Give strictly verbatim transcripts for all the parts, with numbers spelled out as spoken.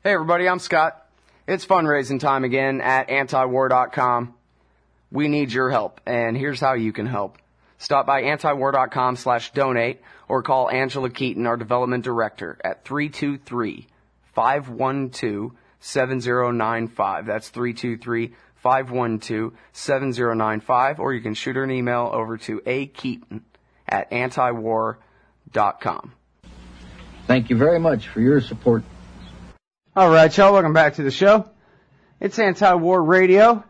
Hey everybody, I'm Scott. It's fundraising time again at anti war dot com. We need your help, and here's how you can help. Stop by anti war dot com slash donate or call Angela Keaton, our development director, at three two three, five one two, seven zero nine five. That's three two three, five one two, seven zero nine five, or you can shoot her an email over to a keaton at anti war dot com. Thank you very much for your support. All right, y'all, welcome back to the show. It's Anti-War Radio.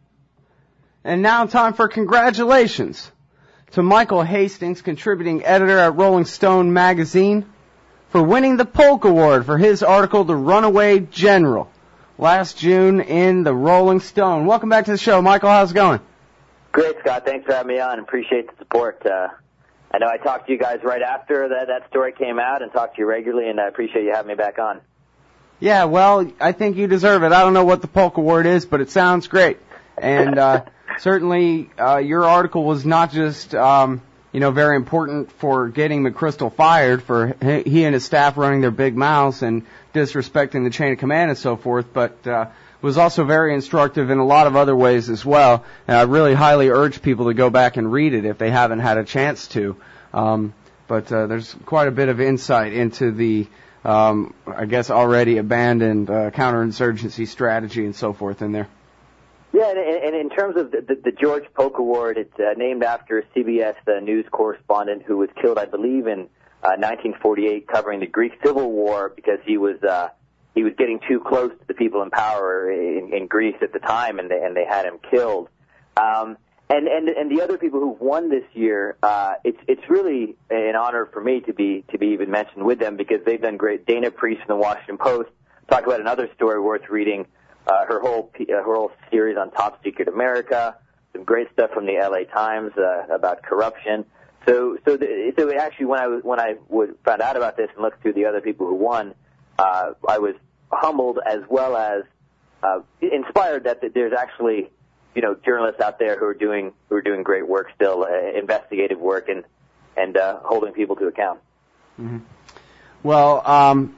And now time for congratulations to Michael Hastings, contributing editor at Rolling Stone magazine, for winning the Polk Award for his article, The Runaway General, last June in the Rolling Stone. Welcome back to the show. Michael, how's it going? Great, Scott. Thanks for having me on. Appreciate the support. Uh, I know I talked to you guys right after that, that story came out and talked to you regularly, and I appreciate you having me back on. Yeah, well, I think you deserve it. I don't know what the Polk Award is, but it sounds great. And uh, certainly uh, your article was not just, um, you know, very important for getting McChrystal fired for he and his staff running their big mouths and disrespecting the chain of command and so forth, but uh, was also very instructive in a lot of other ways as well. And I really highly urge people to go back and read it if they haven't had a chance to. Um, but uh, there's quite a bit of insight into the Um, I guess already abandoned uh, counterinsurgency strategy and so forth in there. Yeah, and, and in terms of the, the, the George Polk Award, it's uh, named after a C B S uh, news correspondent who was killed, I believe, in uh, nineteen forty-eight, covering the Greek Civil War because he was uh, he was getting too close to the people in power in, in Greece at the time, and they, and they had him killed. Um, And, and and the other people who've won this year, uh, it's it's really an honor for me to be to be even mentioned with them because they've done great. Dana Priest from the Washington Post, talk about another story worth reading. Uh, her whole uh, her whole series on Top Secret America, some great stuff from the L A Times uh, about corruption. So so the, so actually when I was when I would, found out about this and looked through the other people who won, uh, I was humbled as well as uh, inspired that, that there's actually, you know, journalists out there who are doing who are doing great work still, uh, investigative work, and and uh, holding people to account. Mm-hmm. Well, um,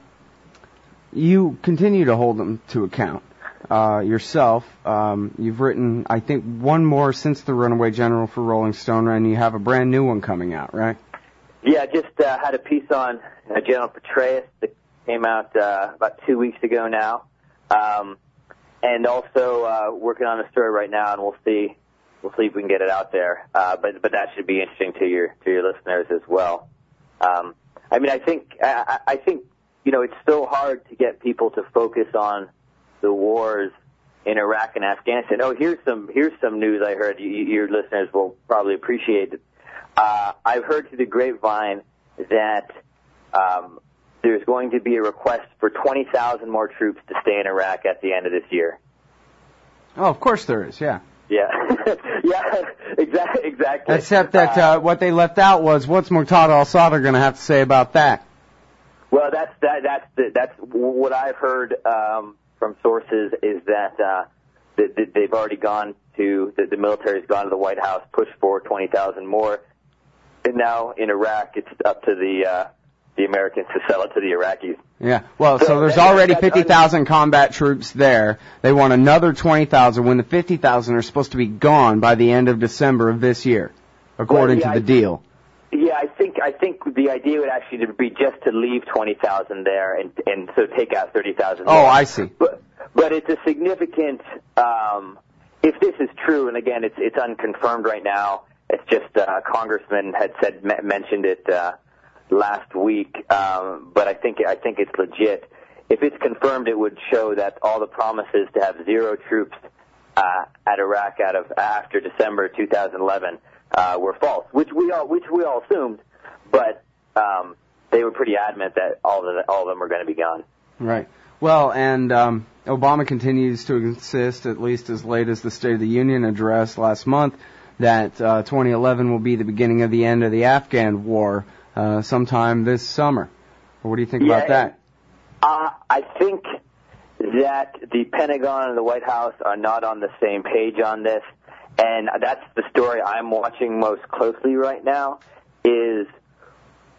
you continue to hold them to account uh, yourself. Um, you've written, I think, one more since The Runaway General for Rolling Stone, and you have a brand new one coming out, right? Yeah, just uh, had a piece on uh, General Petraeus that came out uh, about two weeks ago now. Um, And also uh, working on a story right now, and we'll see, we'll see if we can get it out there. Uh, but but that should be interesting to your to your listeners as well. Um, I mean, I think I, I think you know it's so hard to get people to focus on the wars in Iraq and Afghanistan. Oh, here's some here's some news I heard. You, your listeners will probably appreciate it. Uh, I've heard through the grapevine that Um, there's going to be a request for twenty thousand more troops to stay in Iraq at the end of this year. Oh, of course there is, yeah. Yeah, yeah, exactly, exactly. Except that uh, uh, what they left out was, what's Muqtada al-Sadr going to have to say about that? Well, that's that, that's the, that's what I've heard um, from sources is that, uh, that, that they've already gone to the, the military's gone to the White House, pushed for twenty thousand more, and now in Iraq it's up to the uh, the Americans to sell it to the Iraqis. Yeah, well, so, So there's that- already that's fifty thousand combat troops there. They want another twenty thousand when the fifty thousand are supposed to be gone by the end of December of this year, according Well, yeah, to the I- deal. Yeah, I think I think the idea would actually be just to leave twenty thousand there and and so take out thirty thousand. Oh, I see. But but it's a significant. Um, if this is true, and again, it's it's unconfirmed right now. It's just uh, a congressman had said me- mentioned it uh, last week, um, but I think I think it's legit. If it's confirmed, it would show that all the promises to have zero troops uh, at Iraq out of after December two thousand eleven. Uh, were false, which we all which we all assumed, but um, they were pretty adamant that all of the, all of them were going to be gone. Right. Well, and um, Obama continues to insist, at least as late as the State of the Union address last month, that uh, twenty eleven will be the beginning of the end of the Afghan war uh, sometime this summer. What do you think yeah, about that? Uh, I think that the Pentagon and the White House are not on the same page on this. And that's the story I'm watching most closely right now is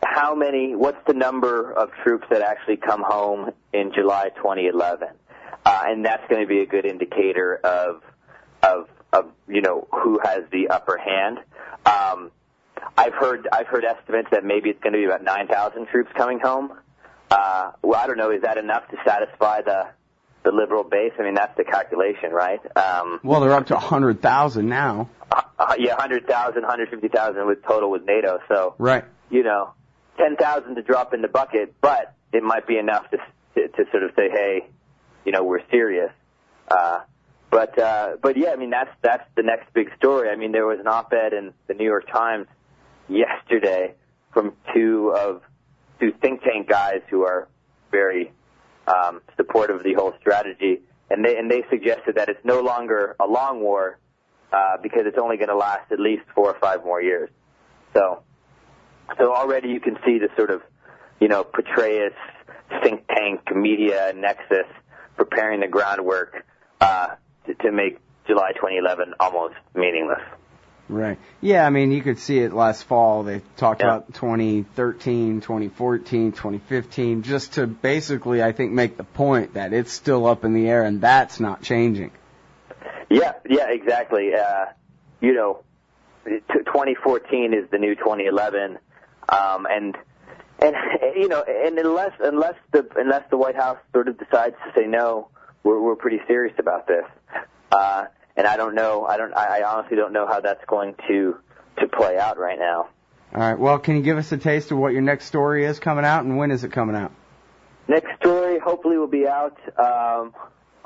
how many, what's the number of troops that actually come home in July twenty eleven? Uh, and that's going to be a good indicator of, of, of, you know, who has the upper hand. Um, I've heard, I've heard estimates that maybe it's going to be about nine thousand troops coming home. Uh, well, I don't know, is that enough to satisfy the, the liberal base? I mean, that's the calculation, right? Um, well, they're up to one hundred thousand now. Uh, uh, yeah, one hundred thousand, one hundred fifty thousand with total with NATO. So, right. you know, ten thousand to drop in the bucket, but it might be enough to, to, to sort of say, hey, you know, we're serious. Uh, but, uh, but yeah, I mean, that's, that's the next big story. I mean, there was an op-ed in the New York Times yesterday from two of, two think tank guys who are very, um, supportive of the whole strategy. And they, and they suggested that it's no longer a long war, uh, because it's only going to last at least four or five more years. So, so already you can see the sort of, you know, Petraeus think tank media nexus preparing the groundwork uh, to, to make July twenty eleven almost meaningless. Right. Yeah, I mean, you could see it last fall. They talked yeah. about twenty thirteen, twenty fourteen, twenty fifteen, just to basically, I think, make the point that it's still up in the air and that's not changing. Yeah, yeah, exactly. Uh, you know, twenty fourteen is the new twenty eleven, um, and and you know, and unless unless the unless the White House sort of decides to say no, we're we're pretty serious about this. Uh, and I don't know, I don't, I honestly don't know how that's going to to play out right now. All right. Well, can you give us a taste of what your next story is coming out, and when is it coming out? Next story hopefully will be out um, uh,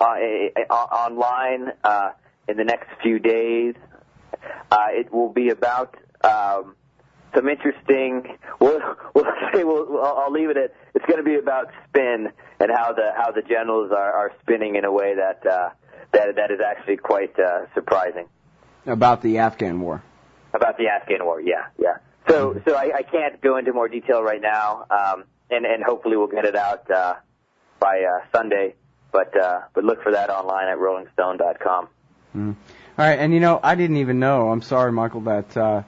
online uh, in the next few days. Uh, it will be about um, some interesting. We'll, we'll say we'll, I'll leave it at. It's going to be about spin and how the how the generals are, are spinning in a way that uh, that that is actually quite uh, surprising. About the Afghan war. About the Afghan war, yeah, yeah. So mm-hmm. so I, I can't go into more detail right now, um, and and hopefully we'll get it out uh, by uh, Sunday. But uh, but look for that online at rolling stone dot com. Mm. All right, and you know, I didn't even know, I'm sorry, Michael, that uh,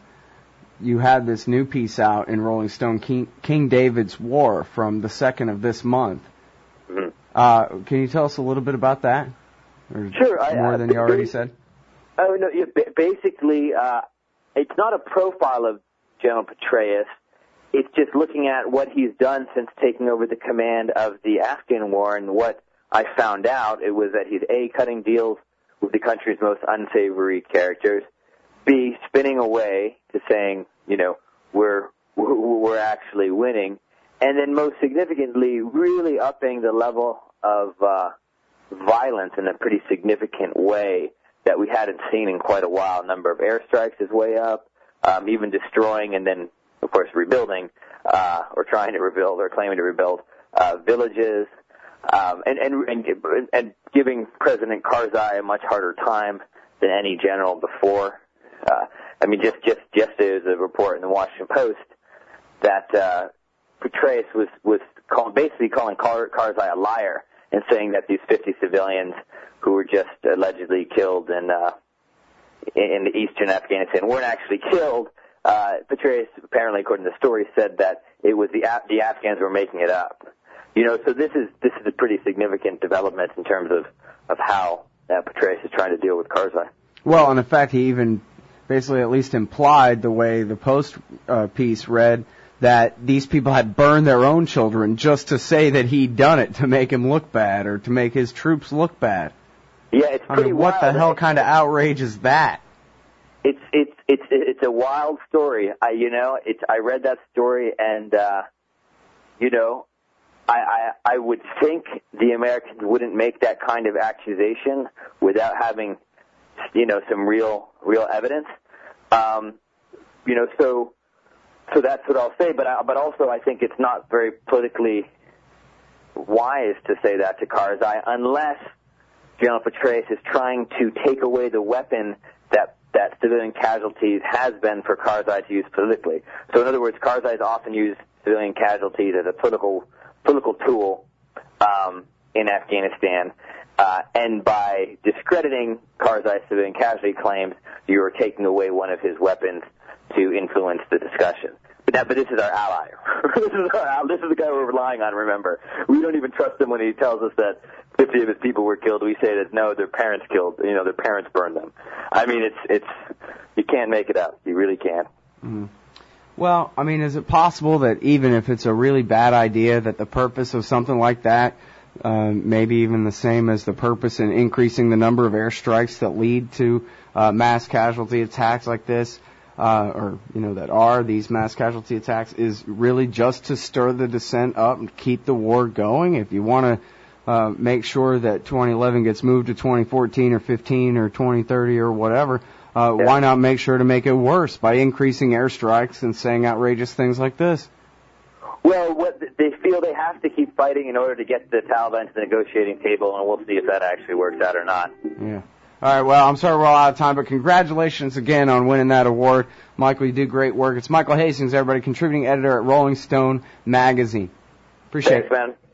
you had this new piece out in Rolling Stone, King, King David's War, from the second of this month. Mm-hmm. Uh, can you tell us a little bit about that? Or sure. More I, uh, than you already said? Oh, no, yeah, basically, uh, it's not a profile of General Petraeus. It's just looking at what he's done since taking over the command of the Afghan war, and what I found out, it was that he's, A, cutting deals with the country's most unsavory characters, B, spinning away to saying, you know, we're we're actually winning, and then most significantly, really upping the level of uh, violence in a pretty significant way that we hadn't seen in quite a while. Number of airstrikes is way up, um, even destroying and then, of course, rebuilding, uh, or trying to rebuild or claiming to rebuild uh, villages. Um, and, and, and, and giving President Karzai a much harder time than any general before. Uh, I mean, just, just yesterday there was a report in the Washington Post that, uh, Petraeus was, was call, basically calling Kar, Karzai a liar and saying that these fifty civilians who were just allegedly killed in, uh, in, in the eastern Afghanistan weren't actually killed. Uh, Petraeus, apparently, according to the story, said that it was the, Af- the Afghans were making it up. You know, so this is this is a pretty significant development in terms of of how uh, Petraeus is trying to deal with Karzai. Well, and in fact, he even basically at least implied, the way the Post uh, piece read, that these people had burned their own children just to say that he'd done it to make him look bad or to make his troops look bad. Yeah, it's I pretty mean, what wild. the hell kind of outrage is that? It's it's it's it's a wild story. I you know, it's I read that story and uh, you know. I, I, I would think the Americans wouldn't make that kind of accusation without having, you know, some real, real evidence. Um, you know, so, so that's what I'll say. But, I, but also, I think it's not very politically wise to say that to Karzai unless General Petraeus is trying to take away the weapon that that civilian casualties has been for Karzai to use politically. So, in other words, Karzai has often used civilian casualties as a political political tool um, in Afghanistan, uh, and by discrediting Karzai's civilian casualty claims, you are taking away one of his weapons to influence the discussion. But, that, but this is our ally. this is our, this is the guy we're relying on, remember. We don't even trust him when he tells us that fifty of his people were killed. We say that, no, their parents killed, you know, their parents burned them. I mean, it's, it's, you can't make it up. You really can't. Mm-hmm. Well, I mean, is it possible that even if it's a really bad idea, that the purpose of something like that, um, maybe even the same as the purpose in increasing the number of airstrikes that lead to uh, mass casualty attacks like this, uh, or, you know, that are these mass casualty attacks, is really just to stir the dissent up and keep the war going? If you want to uh, make sure that twenty eleven gets moved to twenty fourteen or fifteen or twenty thirty or whatever, Uh, yeah. why not make sure to make it worse by increasing airstrikes and saying outrageous things like this? Well, what they feel they have to keep fighting in order to get the Taliban to the negotiating table, and we'll see if that actually works out or not. Yeah. All right, well, I'm sorry we're all out of time, but congratulations again on winning that award. Michael, you do great work. It's Michael Hastings, everybody, contributing editor at Rolling Stone Magazine. Appreciate Thanks, it. man.